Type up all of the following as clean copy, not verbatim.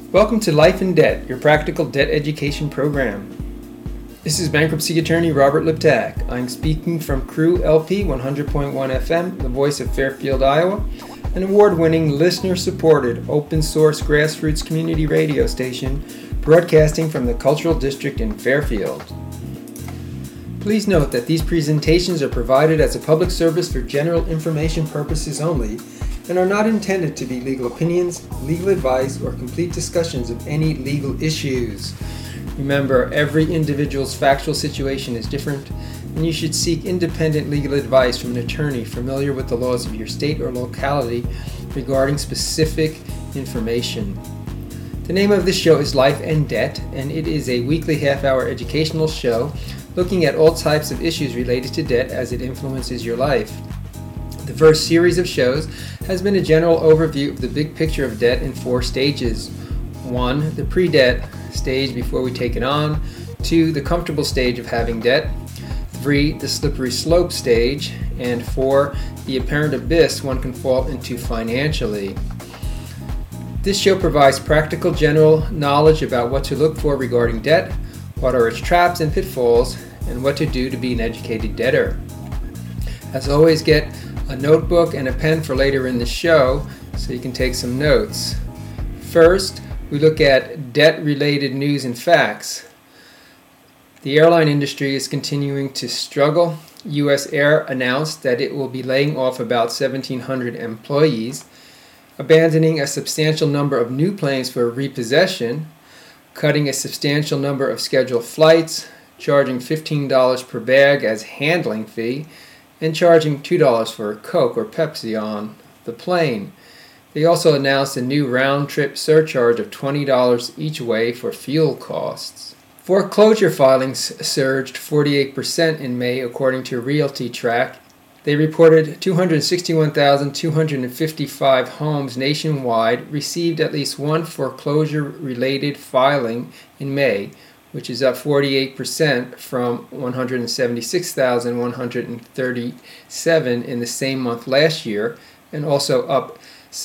Welcome to Life in Debt, your practical debt education program. This is bankruptcy attorney Robert Liptak. I'm speaking from Crew LP 100.1 FM, the voice of Fairfield, Iowa, an award-winning, listener-supported, open-source grassroots community radio station broadcasting from the Cultural District in Fairfield. Please note that these presentations are provided as a public service for general information purposes only and are not intended to be legal opinions, legal advice, or complete discussions of any legal issues. Remember, every individual's factual situation is different, and you should seek independent legal advice from an attorney familiar with the laws of your state or locality regarding specific information. The name of this show is Life and Debt, and it is a weekly half-hour educational show looking at all types of issues related to debt as it influences your life. The first series of shows has been a general overview of the big picture of debt in 4 stages. 1. The pre-debt stage before we take it on. 2. The comfortable stage of having debt. 3. The slippery slope stage. And 4. The apparent abyss one can fall into financially. This show provides practical general knowledge about what to look for regarding debt, what are its traps and pitfalls, and what to do to be an educated debtor. As always, get a notebook and a pen for later in the show so you can take some notes. First, we look at debt-related news and facts. The airline industry is continuing to struggle. U.S. Air announced that it will be laying off about 1,700 employees, abandoning a substantial number of new planes for repossession, cutting a substantial number of scheduled flights, charging $15 per bag as handling fee, and charging $2 for a Coke or Pepsi on the plane. They also announced a new round-trip surcharge of $20 each way for fuel costs. Foreclosure filings surged 48% in May, according to RealtyTrac. They reported 261,255 homes nationwide received at least one foreclosure-related filing in May, which is up 48% from 176,137 in the same month last year, and also up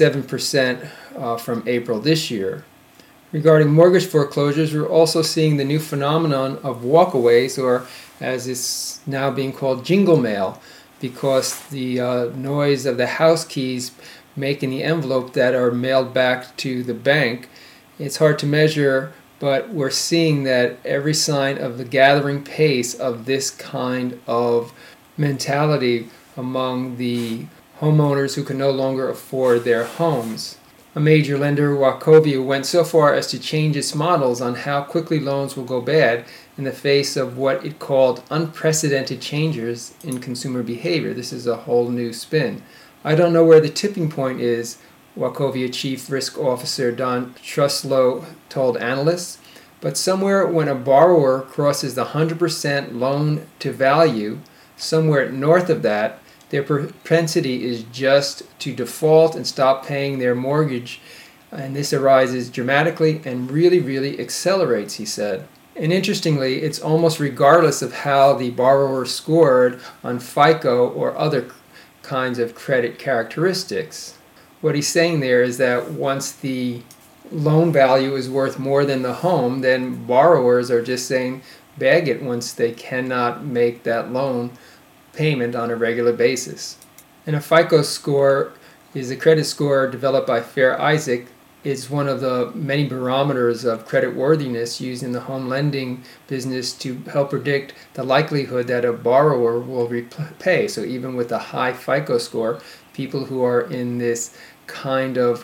7% from April this year. Regarding mortgage foreclosures, we're also seeing the new phenomenon of walkaways, or as it's now being called, jingle mail, because the noise of the house keys making the envelope that are mailed back to the bank, it's hard to measure, but we're seeing that every sign of the gathering pace of this kind of mentality among the homeowners who can no longer afford their homes. A major lender, Wachovia, went so far as to change its models on how quickly loans will go bad in the face of what it called unprecedented changes in consumer behavior. This is a whole new spin. I don't know where the tipping point is, Wachovia Chief Risk Officer Don Truslow told analysts, but somewhere when a borrower crosses the 100% loan to value, somewhere north of that, their propensity is just to default and stop paying their mortgage, and this arises dramatically and really accelerates, he said. And interestingly, it's almost regardless of how the borrower scored on FICO or other kinds of credit characteristics. What he's saying there is that once the loan value is worth more than the home, then borrowers are just saying bag it once they cannot make that loan payment on a regular basis. And a FICO score is a credit score developed by Fair Isaac. It's one of the many barometers of credit worthiness used in the home lending business to help predict the likelihood that a borrower will repay. So even with a high FICO score, people who are in this kind of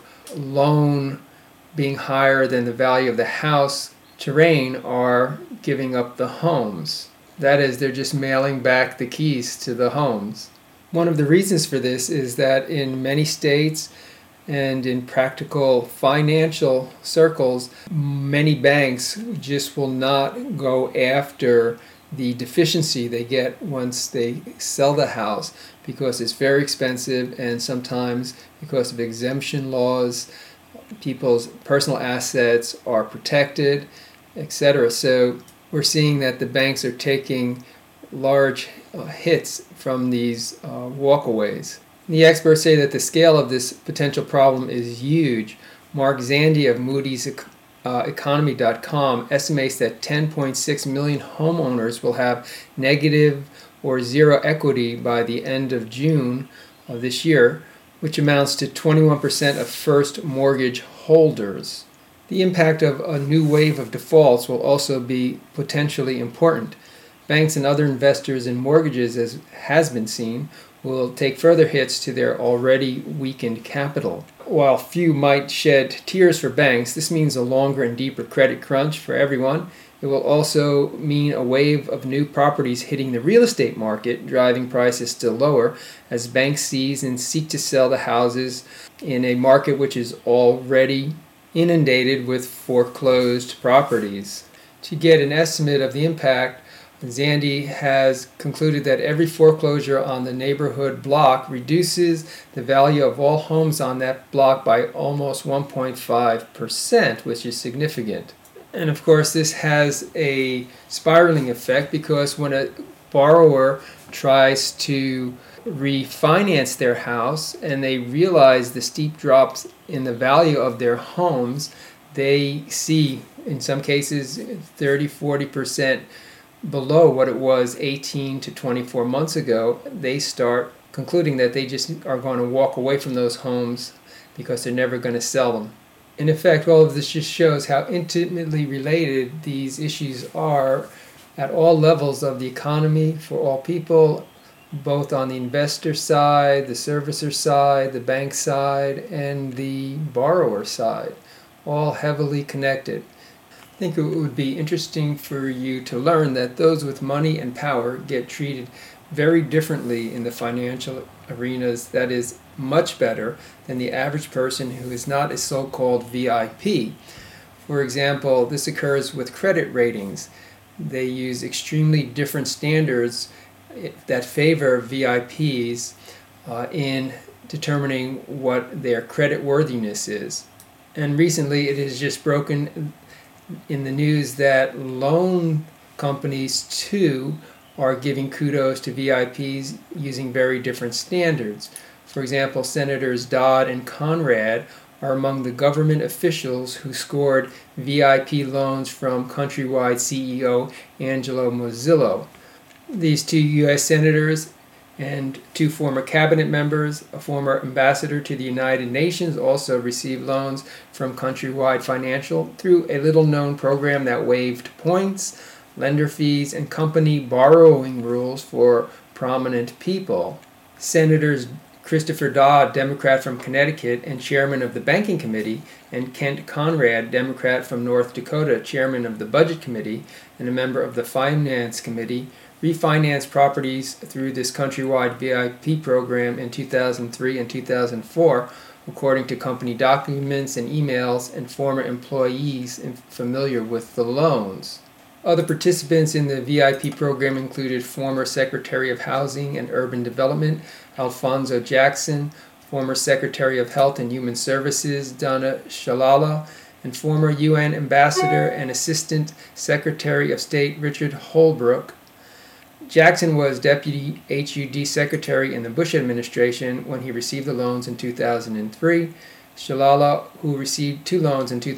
loan being higher than the value of the house terrain are giving up the homes. That is, they're just mailing back the keys to the homes. One of the reasons for this is that in many states and in practical financial circles, many banks just will not go after the deficiency they get once they sell the house because it's very expensive, and sometimes because of exemption laws, people's personal assets are protected, etc. So we're seeing that the banks are taking large hits from these walkaways. The experts say that the scale of this potential problem is huge. Mark Zandi of Moody's economy.com estimates that 10.6 million homeowners will have negative or zero equity by the end of June of this year, which amounts to 21% of first mortgage holders. The impact of a new wave of defaults will also be potentially important. Banks and other investors in mortgages, as has been seen, will take further hits to their already weakened capital. While few might shed tears for banks, this means a longer and deeper credit crunch for everyone. It will also mean a wave of new properties hitting the real estate market, driving prices still lower as banks seize and seek to sell the houses in a market which is already inundated with foreclosed properties. To get an estimate of the impact, Zandi has concluded that every foreclosure on the neighborhood block reduces the value of all homes on that block by almost 1.5%, which is significant. And of course, this has a spiraling effect because when a borrower tries to refinance their house and they realize the steep drops in the value of their homes, they see in some cases 30-40% below what it was 18 to 24 months ago. They start concluding that they just are going to walk away from those homes because they're never going to sell them. In effect, all of this just shows how intimately related these issues are at all levels of the economy for all people, both on the investor side, the servicer side, the bank side, and the borrower side, all heavily connected. I think it would be interesting for you to learn that those with money and power get treated very differently in the financial arenas, that is, much better than the average person who is not a so-called VIP. For example, this occurs with credit ratings. They use extremely different standards that favor VIPs in determining what their credit worthiness is. And recently it has just broken in the news that loan companies too are giving kudos to VIPs using very different standards. For example, Senators Dodd and Conrad are among the government officials who scored VIP loans from Countrywide CEO Angelo Mozillo. These two U.S. senators and two former cabinet members, a former ambassador to the United Nations, also received loans from Countrywide Financial through a little-known program that waived points, lender fees, and company borrowing rules for prominent people. Senators Christopher Dodd, Democrat from Connecticut and chairman of the Banking Committee, and Kent Conrad, Democrat from North Dakota, chairman of the Budget Committee and a member of the Finance Committee, refinanced properties through this Countrywide VIP program in 2003 and 2004, according to company documents and emails and former employees familiar with the loans. Other participants in the VIP program included former Secretary of Housing and Urban Development Alphonso Jackson, former Secretary of Health and Human Services Donna Shalala, and former UN Ambassador and Assistant Secretary of State Richard Holbrooke. Jackson was Deputy HUD Secretary in the Bush administration when he received the loans in 2003. Shalala, who received 2 loans in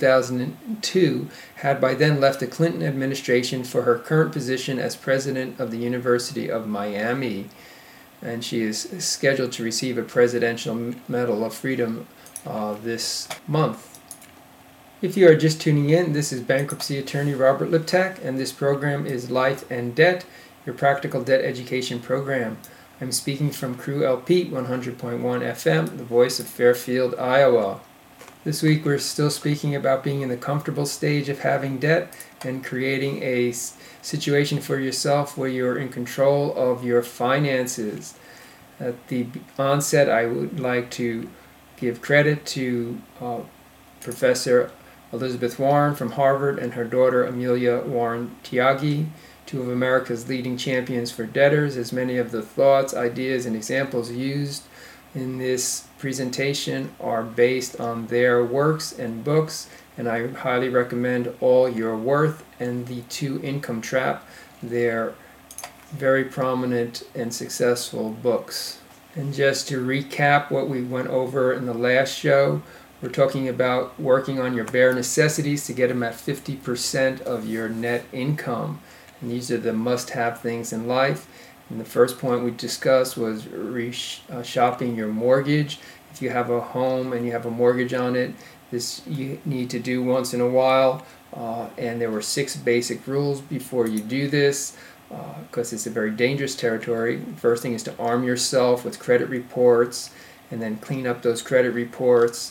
2002, had by then left the Clinton administration for her current position as president of the University of Miami, and she is scheduled to receive a Presidential Medal of Freedom this month. If you are just tuning in, this is bankruptcy attorney Robert Liptak, and this program is Life and Debt, your practical debt education program. I'm speaking from Crew LP 100.1 FM, the voice of Fairfield, Iowa. This week we're still speaking about being in the comfortable stage of having debt and creating a situation for yourself where you're in control of your finances. At the onset, I would like to give credit to Professor Elizabeth Warren from Harvard and her daughter Amelia Warren Tyagi, two of America's leading champions for debtors, as many of the thoughts, ideas, and examples used in this presentation are based on their works and books, and I highly recommend All Your Worth and The Two Income Trap. They're very prominent and successful books. And just to recap what we went over in the last show, We're talking about working on your bare necessities to get them at 50% of your net income. And these are the must-have things in life. And the first point we discussed was shopping your mortgage. If you have a home and you have a mortgage on it, this you need to do once in a while. And there were 6 basic rules before you do this, because it's a very dangerous territory. First thing is to arm yourself with credit reports and then clean up those credit reports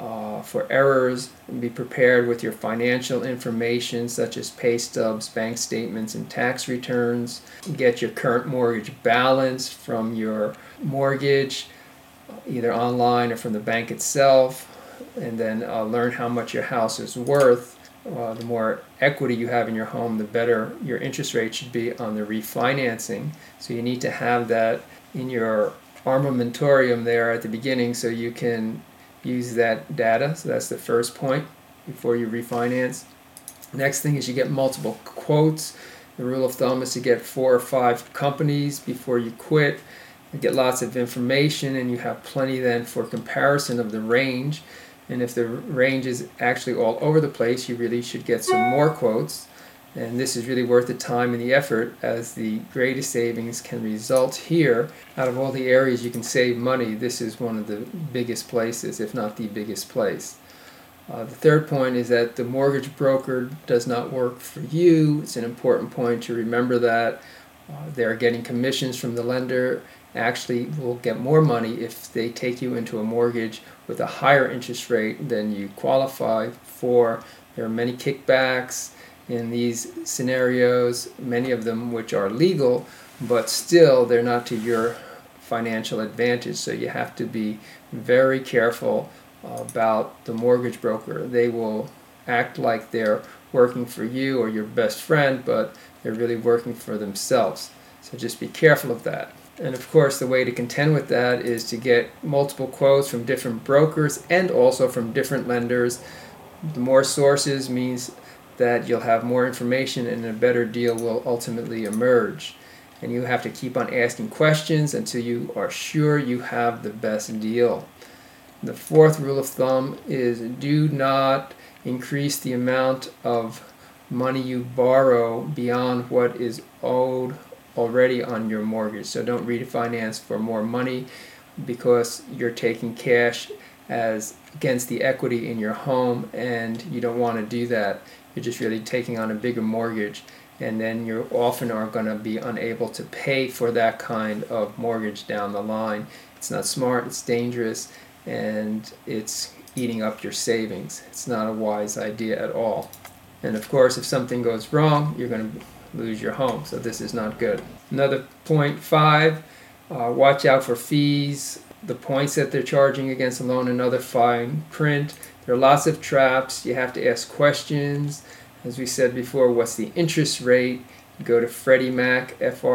for errors, and be prepared with your financial information such as pay stubs, bank statements, and tax returns. Get your current mortgage balance from your mortgage, either online or from the bank itself, and then learn how much your house is worth. The more equity you have in your home, the better your interest rate should be on the refinancing. So you need to have that in your armamentarium there at the beginning so you can use that data. So that's the first point before you refinance. Next thing is you get multiple quotes. The rule of thumb is to get 4 or 5 companies before you quit. You get lots of information, and you have plenty then for comparison of the range. And if the range is actually all over the place, you really should get some more quotes. And this is really worth the time and the effort, as the greatest savings can result here. Out of all the areas you can save money, this is one of the biggest places, if not the biggest place. The third point is that the mortgage broker does not work for you. It's an important point to remember that. They're getting commissions from the lender. Actually will get more money if they take you into a mortgage with a higher interest rate than you qualify for. There are many kickbacks in these scenarios, many of them which are legal, but still they're not to your financial advantage. So you have to be very careful about the mortgage broker. They will act like they're working for you or your best friend, but they're really working for themselves. So just be careful of that. And of course, the way to contend with that is to get multiple quotes from different brokers and also from different lenders. The more sources means that you'll have more information and a better deal will ultimately emerge. And you have to keep on asking questions until you are sure you have the best deal. The fourth rule of thumb is do not increase the amount of money you borrow beyond what is owed already on your mortgage. So don't refinance for more money because you're taking cash as against the equity in your home, and you don't want to do that. You're just really taking on a bigger mortgage, and then you often are going to be unable to pay for that kind of mortgage down the line. It's not smart, it's dangerous, and it's eating up your savings. It's not a wise idea at all. And of course, if something goes wrong, you're going to lose your home, so this is not good. Another point 5, watch out for fees, the points that they're charging against a loan, and other fine print. There are lots of traps. You have to ask questions. As we said before, what's the interest rate? You go to Freddie Mac,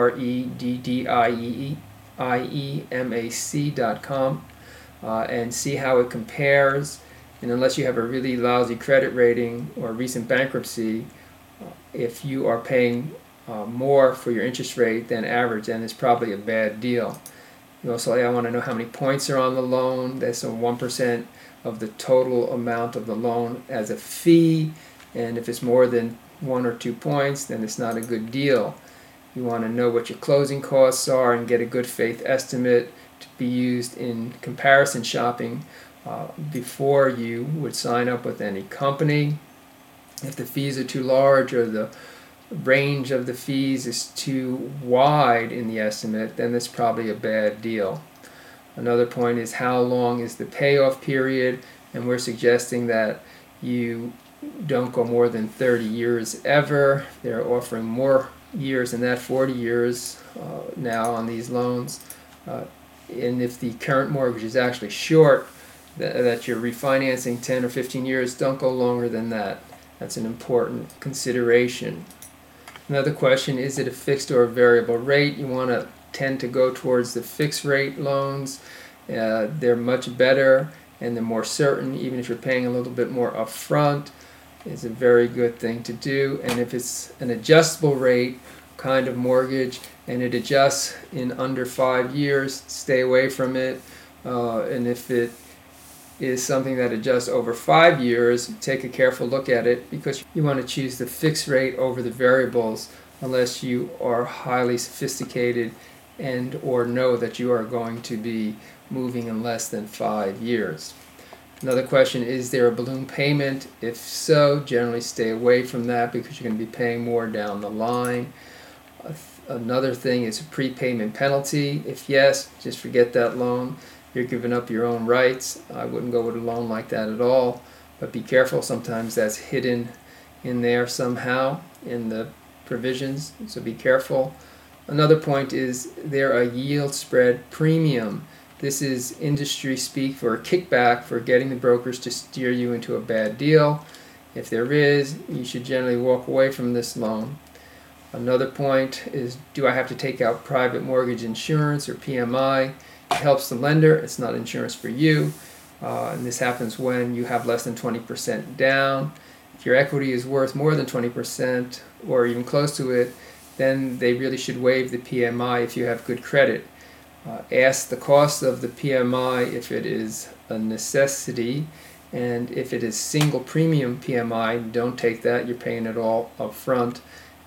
FREDDIEMAC.com, and see how it compares. And unless you have a really lousy credit rating or recent bankruptcy, if you are paying more for your interest rate than average, then it's probably a bad deal. You also want to know how many points are on the loan. That's 1% of the total amount of the loan as a fee, and if it's more than 1 or 2 points, then it's not a good deal. You want to know what your closing costs are and get a good faith estimate to be used in comparison shopping before you would sign up with any company. If the fees are too large or the range of the fees is too wide in the estimate, then it's probably a bad deal. Another point is how long is the payoff period, and we're suggesting that you don't go more than 30 years ever. They're offering more years than that, 40 years now on these loans. And if the current mortgage is actually short, that you're refinancing 10 or 15 years, don't go longer than that. That's an important consideration. Another question, is it a fixed or a variable rate? You want to tend to go towards the fixed rate loans. They're much better and they're more certain, even if you're paying a little bit more upfront. It's a very good thing to do. And if it's an adjustable rate kind of mortgage and it adjusts in under 5 years, stay away from it. And if it is something that adjusts over 5 years, take a careful look at it because you want to choose the fixed rate over the variables unless you are highly sophisticated and or know that you are going to be moving in less than 5 years. Another question, is there a balloon payment? If so, generally stay away from that because you're going to be paying more down the line. Another thing is a prepayment penalty. If yes, just forget that loan. You're giving up your own rights. I wouldn't go with a loan like that at all, but be careful. Sometimes that's hidden in there somehow in the provisions, so be careful. Another point is there a yield spread premium. This is industry speak for a kickback for getting the brokers to steer you into a bad deal. If there is, you should generally walk away from this loan. Another point is, do I have to take out private mortgage insurance or PMI? It helps the lender. It's not insurance for you. And this happens when you have less than 20% down. If your equity is worth more than 20% or even close to it, then they really should waive the PMI if you have good credit. Ask the cost of the PMI if it is a necessity, and if it is single premium PMI, don't take that. You're paying it all up front,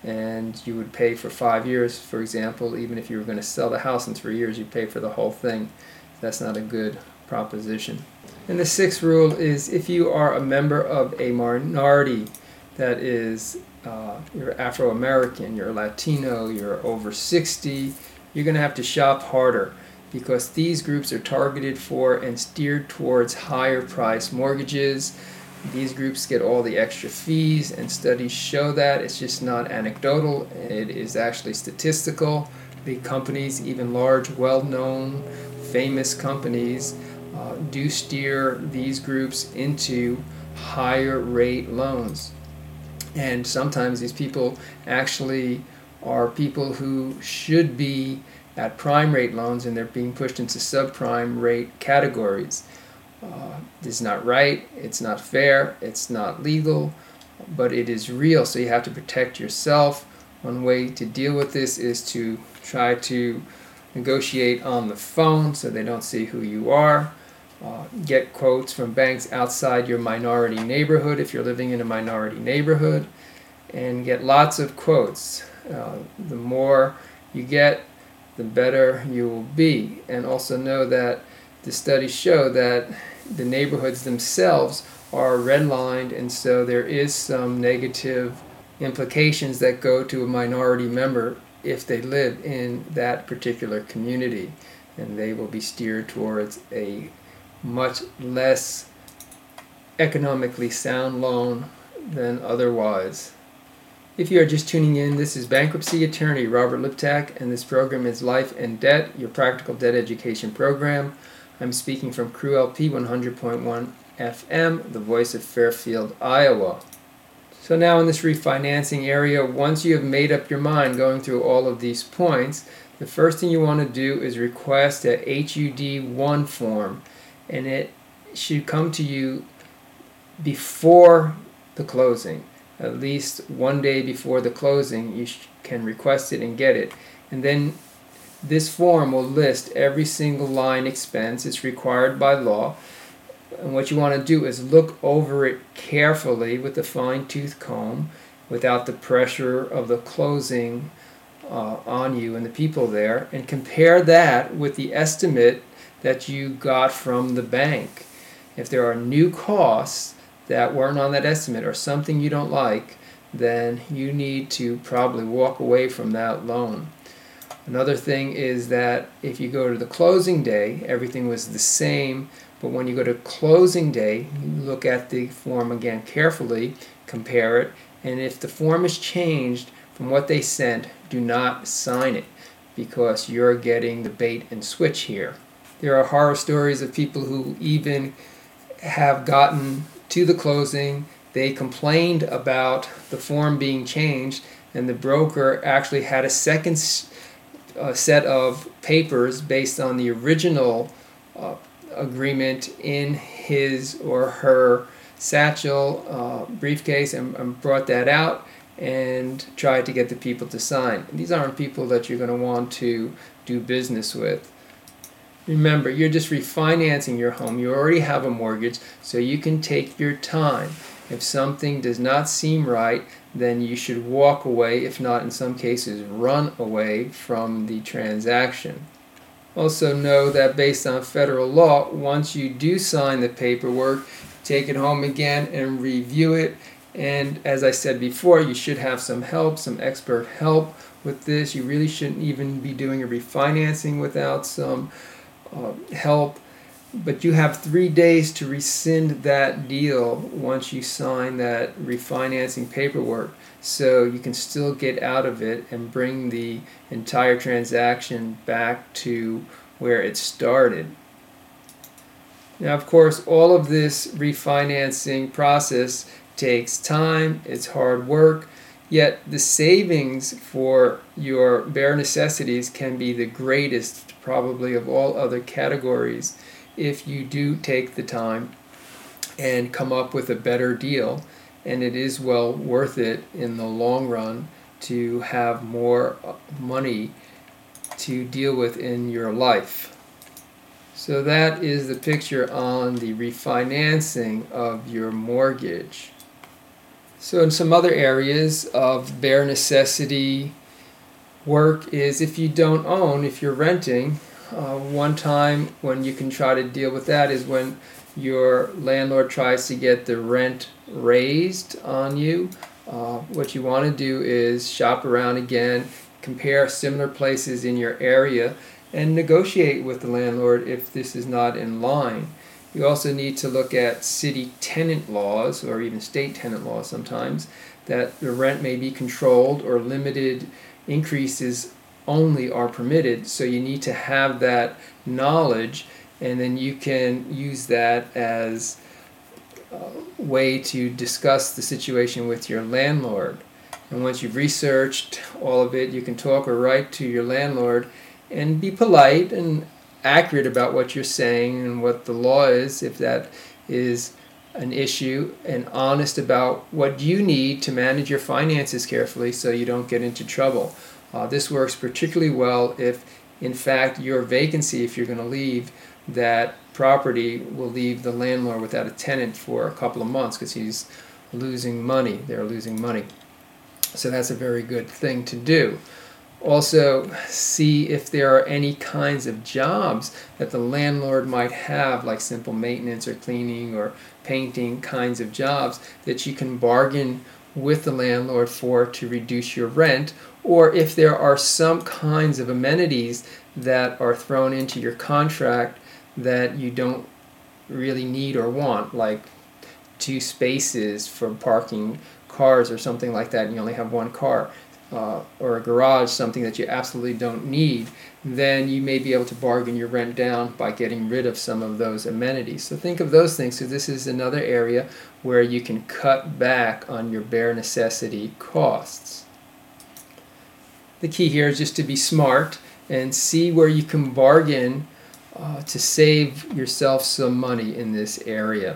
and you would pay for 5 years, for example. Even if you were going to sell the house in 3 years, you'd pay for the whole thing. That's not a good proposition. And the sixth rule is, if you are a member of a minority, that is, you're Afro-American, you're Latino, you're over 60, you're going to have to shop harder because these groups are targeted for and steered towards higher price mortgages. These groups get all the extra fees, and studies show that. It's just not anecdotal, it is actually statistical. Big companies, even large, well-known, famous companies, do steer these groups into higher rate loans. And sometimes these people actually are people who should be at prime rate loans, and they're being pushed into subprime rate categories. This is not right, it's not fair, it's not legal, but it is real, so you have to protect yourself. One way to deal with this is to try to negotiate on the phone so they don't see who you are. Get quotes from banks outside your minority neighborhood if you're living in a minority neighborhood, and get lots of quotes. The more you get, the better you will be. And also know that the studies show that the neighborhoods themselves are redlined, and so there is some negative implications that go to a minority member if they live in that particular community, and they will be steered towards a much less economically sound loan than otherwise. If you are just tuning in, this is bankruptcy attorney Robert Liptak, and this program is Life and Debt, your practical debt education program. I'm speaking from Crew LP 100.1 FM, the voice of Fairfield, Iowa. So now in this refinancing area, once you have made up your mind going through all of these points, the first thing you want to do is request a HUD-1 form, and it should come to you before the closing. At least 1 day before the closing, you can request it and get it. And then this form will list every single line expense. It's required by law. And what you want to do is look over it carefully with a fine-tooth comb without the pressure of the closing on you and the people there, and compare that with the estimate that you got from the bank. If there are new costs that weren't on that estimate or something you don't like, then you need to probably walk away from that loan. Another thing is that if you go to the closing day, everything was the same, but when you go to closing day, you look at the form again carefully, compare it, and if the form is changed from what they sent, do not sign it because you're getting the bait and switch here. There are horror stories of people who even have gotten to the closing, they complained about the form being changed, and the broker actually had a second set of papers based on the original agreement in his or her satchel briefcase, and brought that out and tried to get the people to sign. These aren't people that you're going to want to do business with. Remember, you're just refinancing your home. You already have a mortgage, so you can take your time. If something does not seem right, then you should walk away, if not in some cases run away from the transaction. Also know that based on federal law, once you do sign the paperwork, take it home again and review it. And as I said before, you should have some help, some expert help with this. You really shouldn't even be doing a refinancing without some help. But you have 3 days to rescind that deal once you sign that refinancing paperwork, so you can still get out of it and bring the entire transaction back to where it started. Now, of course, all of this refinancing process takes time, it's hard work, yet the savings for your bare necessities can be the greatest probably of all other categories if you do take the time and come up with a better deal. And it is well worth it in the long run to have more money to deal with in your life. So that is the picture on the refinancing of your mortgage. So in some other areas of bare necessity work is if you don't own, if you're renting. One time when you can try to deal with that is when your landlord tries to get the rent raised on you. What you want to do is shop around again, compare similar places in your area, and negotiate with the landlord if this is not in line. You also need to look at city tenant laws, or even state tenant laws sometimes, that the rent may be controlled or limited increases only are permitted. So you need to have that knowledge, and then you can use that as a way to discuss the situation with your landlord. And once you've researched all of it, you can talk or write to your landlord and be polite and accurate about what you're saying and what the law is, if that is an issue, and honest about what you need to manage your finances carefully so you don't get into trouble. This works particularly well if, in fact, your vacancy, if you're going to leave that property, will leave the landlord without a tenant for a couple of months because he's losing money. They're losing money. So that's a very good thing to do. Also, see if there are any kinds of jobs that the landlord might have, like simple maintenance or cleaning or painting kinds of jobs that you can bargain with the landlord for to reduce your rent, or if there are some kinds of amenities that are thrown into your contract that you don't really need or want, like 2 spaces for parking cars or something like that, and you only have 1 car, or a garage, something that you absolutely don't need, then you may be able to bargain your rent down by getting rid of some of those amenities. So think of those things. So this is another area where you can cut back on your bare necessity costs. The key here is just to be smart and see where you can bargain to save yourself some money in this area.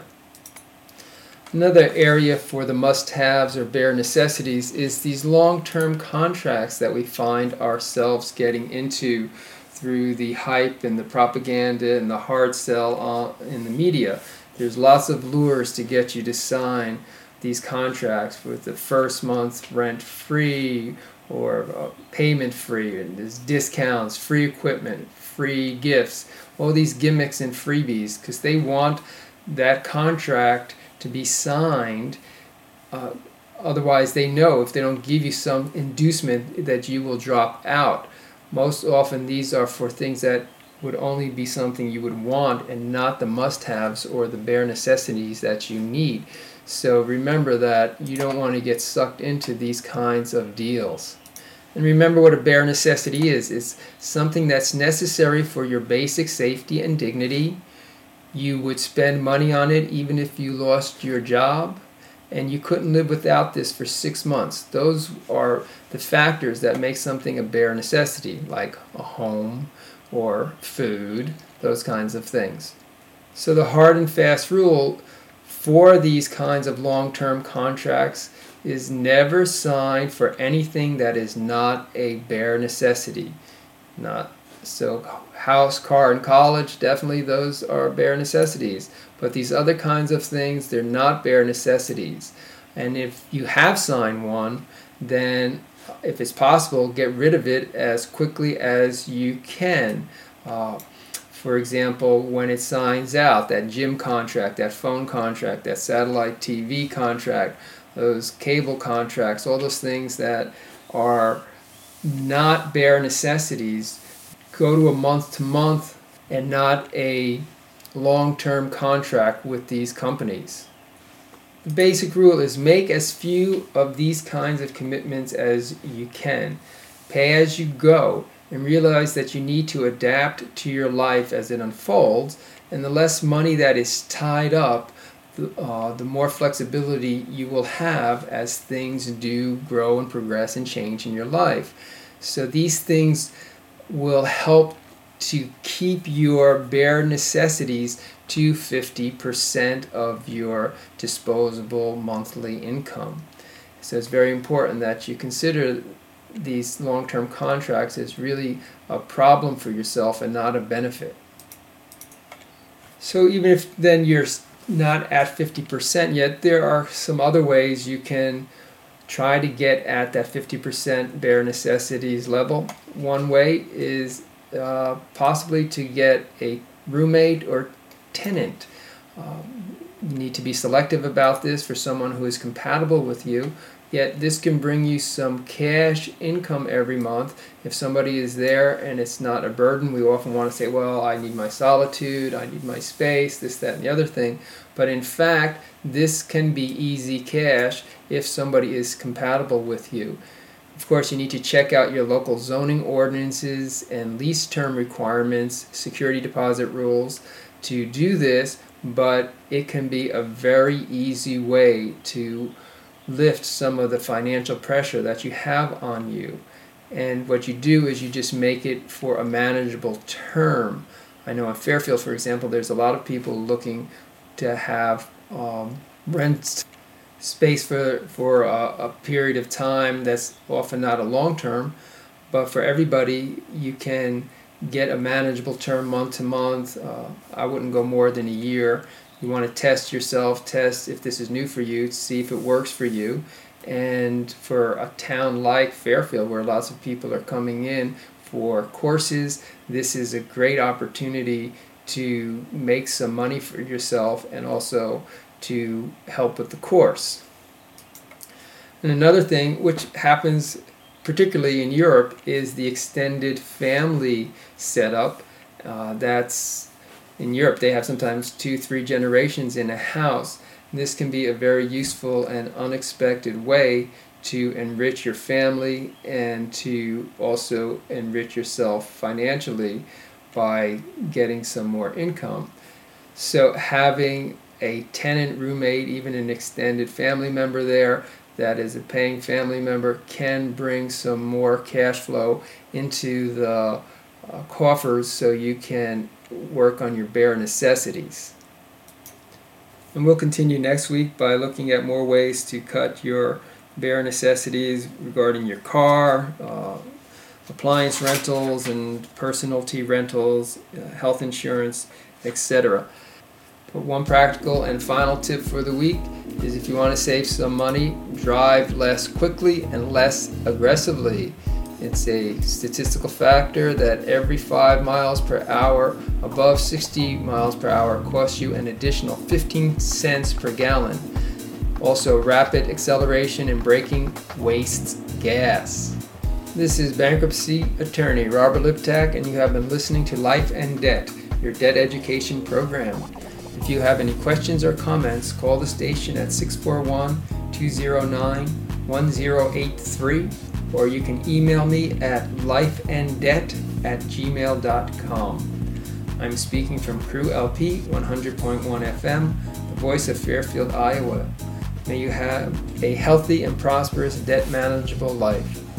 Another area for the must-haves or bare necessities is these long-term contracts that we find ourselves getting into through the hype and the propaganda and the hard sell in the media. There's lots of lures to get you to sign these contracts with the first month rent free or payment free, and there's discounts, free equipment, free gifts, all these gimmicks and freebies because they want that contract to be signed. Otherwise, they know if they don't give you some inducement that you will drop out. Most often these are for things that would only be something you would want and not the must-haves or the bare necessities that you need. So remember that you don't want to get sucked into these kinds of deals. And remember what a bare necessity is. It's something that's necessary for your basic safety and dignity. You would spend money on it even if you lost your job, and you couldn't live without this for 6 months. Those are the factors that make something a bare necessity, like a home or food, those kinds of things. So the hard and fast rule for these kinds of long-term contracts is never sign for anything that is not a bare necessity. So house, car, and college, definitely those are bare necessities. But these other kinds of things, they're not bare necessities. And if you have signed one, then if it's possible, get rid of it as quickly as you can. For example, when it signs out, that gym contract, that phone contract, that satellite TV contract, those cable contracts, all those things that are not bare necessities, go to a month-to-month and not a long-term contract with these companies. The basic rule is make as few of these kinds of commitments as you can. Pay as you go and realize that you need to adapt to your life as it unfolds, and the less money that is tied up, the more flexibility you will have as things do grow and progress and change in your life. So these things will help to keep your bare necessities to 50% of your disposable monthly income. So it's very important that you consider these long-term contracts as really a problem for yourself and not a benefit. So even if then you're not at 50% yet, there are some other ways you can try to get at that 50% bare necessities level. One way is possibly to get a roommate or tenant. You need to be selective about this for someone who is compatible with you, yet this can bring you some cash income every month. If somebody is there and it's not a burden, we often want to say, well, I need my solitude, I need my space, this, that, and the other thing. But in fact, this can be easy cash if somebody is compatible with you. Of course, you need to check out your local zoning ordinances and lease term requirements, security deposit rules to do this, but it can be a very easy way to lift some of the financial pressure that you have on you. And what you do is you just make it for a manageable term. I know in Fairfield, for example, there's a lot of people looking to have rent space for a period of time that's often not a long term, but for everybody you can get a manageable term month to month. I wouldn't go more than a year. You want to test yourself, test if this is new for you, see if it works for you. And for a town like Fairfield, where lots of people are coming in for courses, this is a great opportunity to make some money for yourself and also to help with the course. And another thing which happens particularly in Europe is the extended family setup. That's in Europe, they have sometimes 2-3 generations in a house. This can be a very useful and unexpected way to enrich your family and to also enrich yourself financially by getting some more income. So having a tenant, roommate, even an extended family member there that is a paying family member can bring some more cash flow into the coffers so you can work on your bare necessities. And we'll continue next week by looking at more ways to cut your bare necessities regarding your car, appliance rentals and personalty rentals, health insurance, etc. But one practical and final tip for the week is if you want to save some money, drive less quickly and less aggressively. It's a statistical factor that every 5 miles per hour above 60 miles per hour costs you an additional 15 cents per gallon. Also, rapid acceleration and braking wastes gas. This is bankruptcy attorney Robert Liptak, and you have been listening to Life and Debt, your debt education program. If you have any questions or comments, call the station at 641-209-1083, or you can email me at lifeanddebt@gmail.com. I'm speaking from Crew LP 100.1 FM, the voice of Fairfield, Iowa. May you have a healthy and prosperous debt manageable life.